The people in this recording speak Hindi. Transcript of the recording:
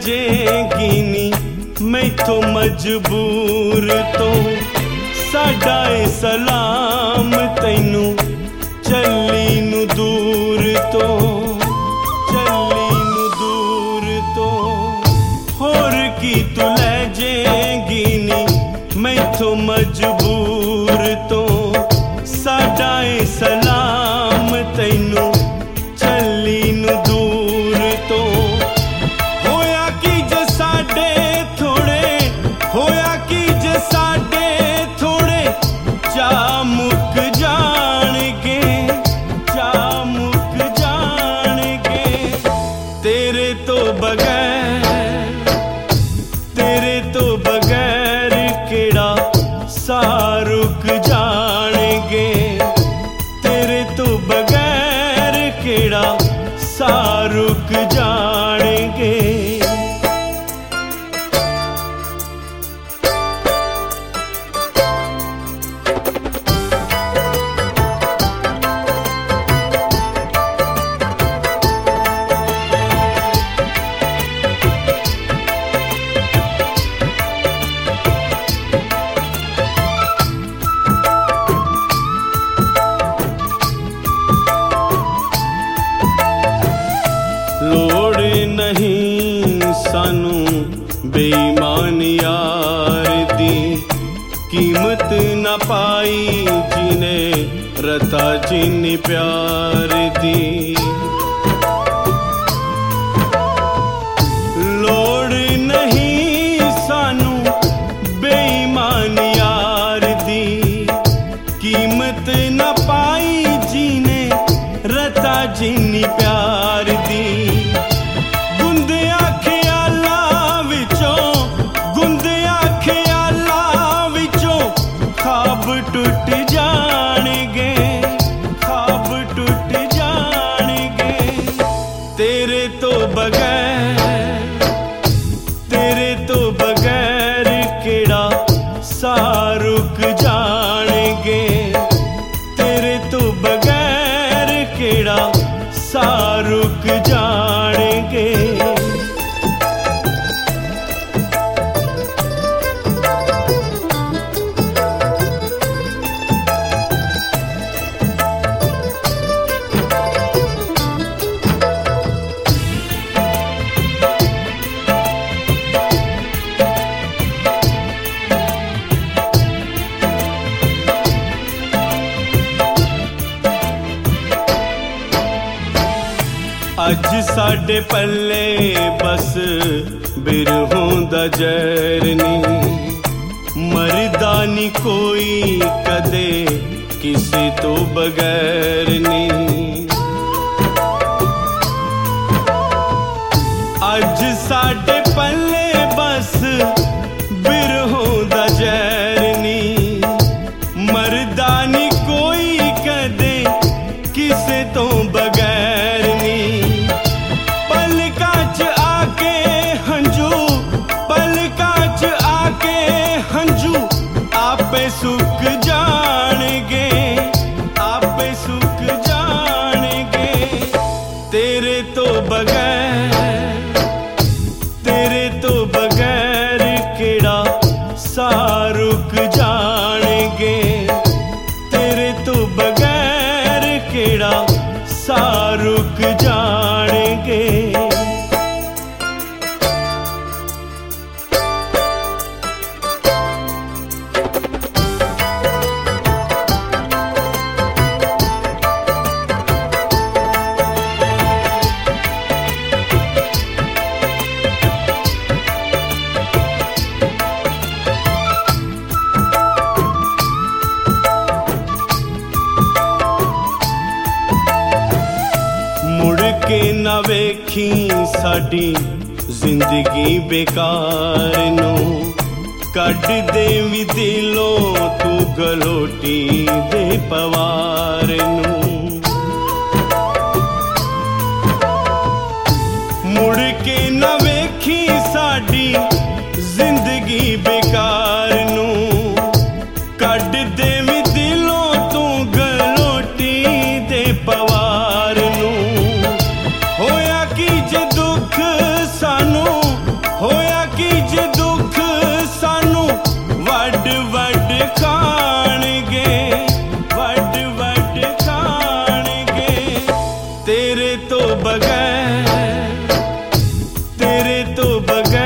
जाएगी नी मैथों मजबूर तो साडा ए सलाम तैनू चली नू दूर तो होर की तू ले जाएगी नी मैथों मजबूर तो साडा ए सलाम तैनू चली नू दूर तो होया की जे साडे थोड़े होया की जे साडे थोड़े चा मुक जाणगे चा मुक जाणगे तेरे तो बगैर केड़ा सा रुक जाणगे तेरे तो बगैर केड़ा सा रुक जाणगे लोड़ नहीं सानू बेईमान यार दी कीमत न पाई जिने रता जिन प्यार दी लोड़ नहीं सानू बेईमान यार दी कीमत न पाई जिने रता जिन प्यार दी टूट जाणगे ख्वाब टूट जाणगे तेरे तो बगैर केड़ा सा रुक जाणगे तेरे तो बगैर केड़ा सा रुक जाणगे अज साडे पल्ले बस बिरहों दा जहर नी मरदा नी कोई कदे किसी तो बगैर नी अज साडे पल्ले बस बिरहों दा जहर नी मरदा नी कोई कदे किसी तो बगैर नी आपे सुख जाणगे आपे सुख जाणगे तेरे तो बगैर केड़ा सा रुक जाणगे तेरे तो बगैर केड़ा सा रुक जाणगे के ना वेखी साडी जिंदगी बेकार नो कट देवी दिलों तू गलोटी दे पवार नू मुड़ के ना वेखी साडी जिंदगी बेकार नू कट देवी दिलों तू गलोटी दे पवार नू होया की जे दुख सानू बगैर